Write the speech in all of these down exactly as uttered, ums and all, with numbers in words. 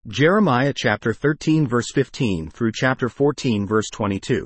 Jeremiah chapter thirteen verse fifteen through chapter fourteen verse twenty-two.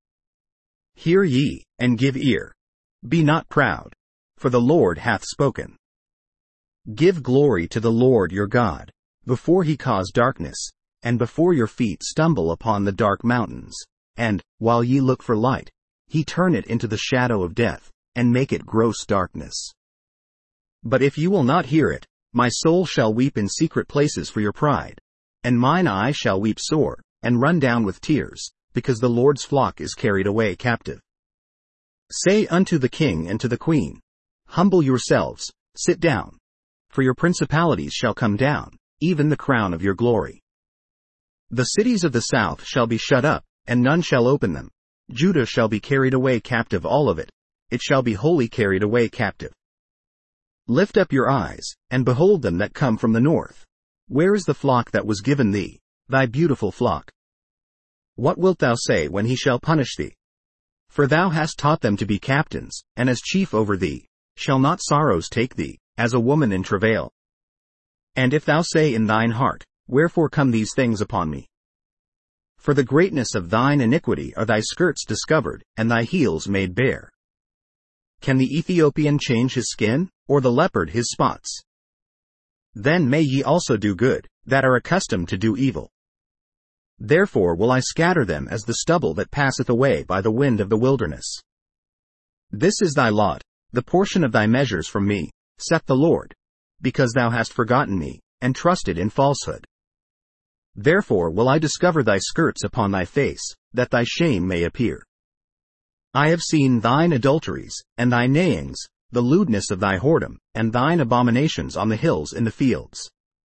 Hear ye, and give ear. Be not proud, for the Lord hath spoken. Give glory to the Lord your God, before he cause darkness, and before your feet stumble upon the dark mountains, and, while ye look for light, he turn it into the shadow of death, and make it gross darkness. But if you will not hear it, my soul shall weep in secret places for your pride, and mine eye shall weep sore, and run down with tears, because the Lord's flock is carried away captive. Say unto the king and to the queen, Humble yourselves, sit down, for your principalities shall come down, even the crown of your glory. The cities of the south shall be shut up, and none shall open them. Judah shall be carried away captive, all of it, it shall be wholly carried away captive. Lift up your eyes, and behold them that come from the north. Where is the flock that was given thee, thy beautiful flock? What wilt thou say when he shall punish thee? For thou hast taught them to be captains, and as chief over thee, shall not sorrows take thee, as a woman in travail? And if thou say in thine heart, Wherefore come these things upon me? For the greatness of thine iniquity are thy skirts discovered, and thy heels made bare. Can the Ethiopian change his skin, or the leopard his spots? Then may ye also do good, that are accustomed to do evil. Therefore will I scatter them as the stubble that passeth away by the wind of the wilderness. This is thy lot, the portion of thy measures from me, saith the Lord, because thou hast forgotten me, and trusted in falsehood. Therefore will I discover thy skirts upon thy face, that thy shame may appear. I have seen thine adulteries, and thy neighings, the lewdness of thy whoredom, and thine abominations on the hills in the fields.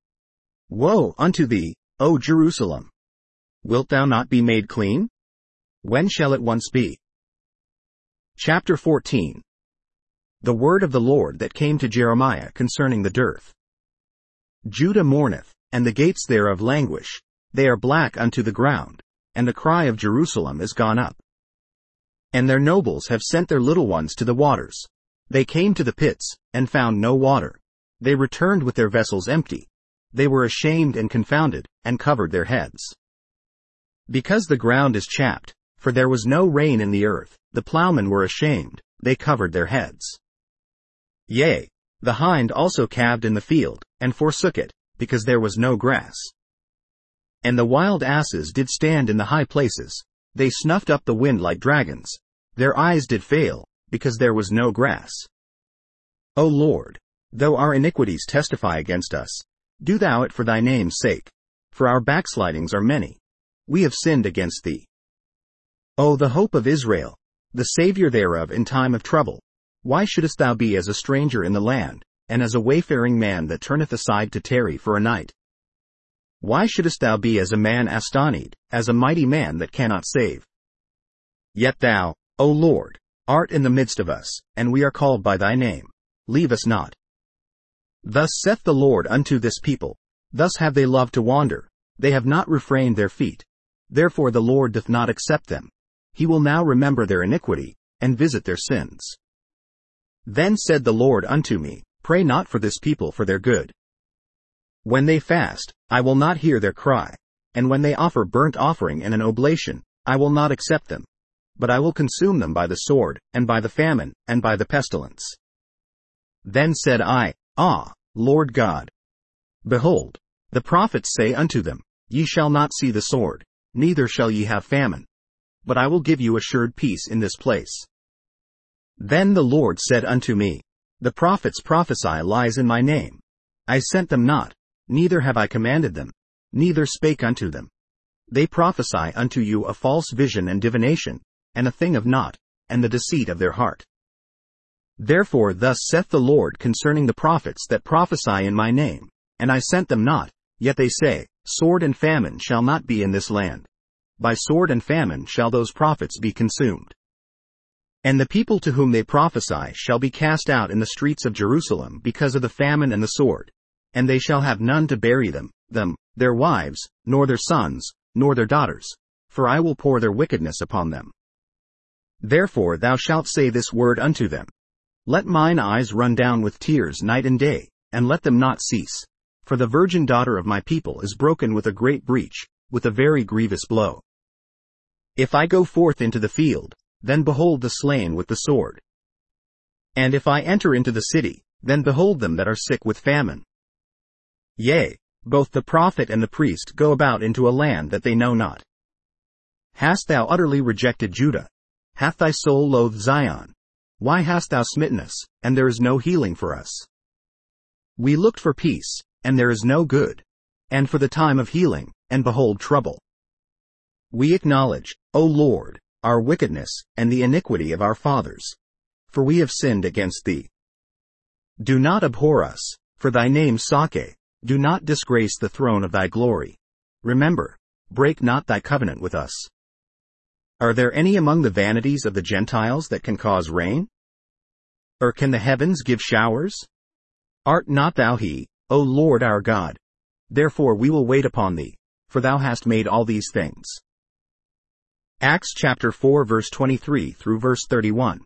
Woe unto thee, O Jerusalem! Wilt thou not be made clean? When shall it once be? Chapter fourteen. The word of the Lord that came to Jeremiah concerning the dearth. Judah mourneth, and the gates thereof languish, they are black unto the ground, and the cry of Jerusalem is gone up. And their nobles have sent their little ones to the waters. They came to the pits, and found no water. They returned with their vessels empty. They were ashamed and confounded, and covered their heads. Because the ground is chapped, for there was no rain in the earth, the plowmen were ashamed, they covered their heads. Yea, the hind also calved in the field, and forsook it, because there was no grass. And the wild asses did stand in the high places, they snuffed up the wind like dragons, their eyes did fail, because there was no grass. O Lord, though our iniquities testify against us, do thou it for thy name's sake, for our backslidings are many. We have sinned against thee. O the hope of Israel, the Savior thereof in time of trouble, why shouldest thou be as a stranger in the land, and as a wayfaring man that turneth aside to tarry for a night? Why shouldest thou be as a man astonied, as a mighty man that cannot save? Yet thou, O Lord, art in the midst of us, and we are called by thy name. Leave us not. Thus saith the Lord unto this people, thus have they loved to wander, they have not refrained their feet. Therefore the Lord doth not accept them. He will now remember their iniquity, and visit their sins. Then said the Lord unto me, Pray not for this people for their good. When they fast, I will not hear their cry, and when they offer burnt offering and an oblation, I will not accept them. But I will consume them by the sword, and by the famine, and by the pestilence. Then said I, Ah, Lord God! Behold, the prophets say unto them, Ye shall not see the sword, neither shall ye have famine. But I will give you assured peace in this place. Then the Lord said unto me, The prophets prophesy lies in my name. I sent them not, neither have I commanded them, neither spake unto them. They prophesy unto you a false vision and divination, and a thing of naught, and the deceit of their heart. Therefore thus saith the Lord concerning the prophets that prophesy in my name, and I sent them not, yet they say, Sword and famine shall not be in this land. By sword and famine shall those prophets be consumed. And the people to whom they prophesy shall be cast out in the streets of Jerusalem because of the famine and the sword, and they shall have none to bury them, them, their wives, nor their sons, nor their daughters, for I will pour their wickedness upon them. Therefore thou shalt say this word unto them, Let mine eyes run down with tears night and day, and let them not cease. For the virgin daughter of my people is broken with a great breach, with a very grievous blow. If I go forth into the field, then behold the slain with the sword. And if I enter into the city, then behold them that are sick with famine. Yea, both the prophet and the priest go about into a land that they know not. Hast thou utterly rejected Judah? Hath thy soul loathed Zion? Why hast thou smitten us, and there is no healing for us? We looked for peace, and there is no good, and for the time of healing, and behold trouble. We acknowledge, O Lord, our wickedness, and the iniquity of our fathers. For we have sinned against thee. Do not abhor us, for thy name's sake, do not disgrace the throne of thy glory. Remember, break not thy covenant with us. Are there any among the vanities of the Gentiles that can cause rain? Or can the heavens give showers? Art not thou he, O Lord our God? Therefore we will wait upon thee, for thou hast made all these things. Acts chapter four verse twenty-three through verse thirty-one.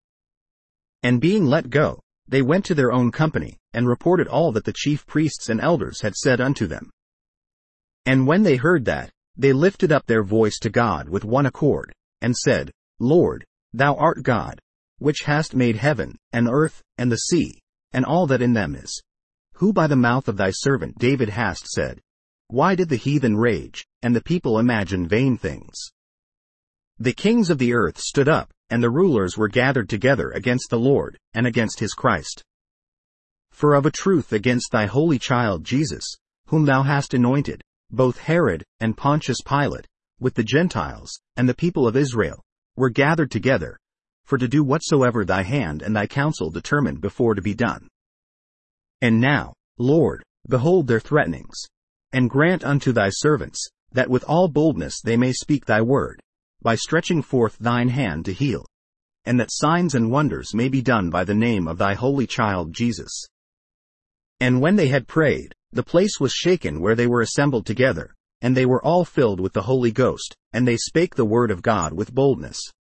And being let go, they went to their own company, and reported all that the chief priests and elders had said unto them. And when they heard that, they lifted up their voice to God with one accord, and said, Lord, thou art God, which hast made heaven, and earth, and the sea, and all that in them is, who by the mouth of thy servant David hast said, Why did the heathen rage, and the people imagine vain things? The kings of the earth stood up, and the rulers were gathered together against the Lord, and against his Christ. For of a truth against thy holy child Jesus, whom thou hast anointed, both Herod and Pontius Pilate, with the Gentiles, and the people of Israel, were gathered together, for to do whatsoever thy hand and thy counsel determined before to be done. And now, Lord, behold their threatenings, and grant unto thy servants, that with all boldness they may speak thy word, by stretching forth thine hand to heal, and that signs and wonders may be done by the name of thy holy child Jesus. And when they had prayed, the place was shaken where they were assembled together, and they were all filled with the Holy Ghost, and they spake the word of God with boldness.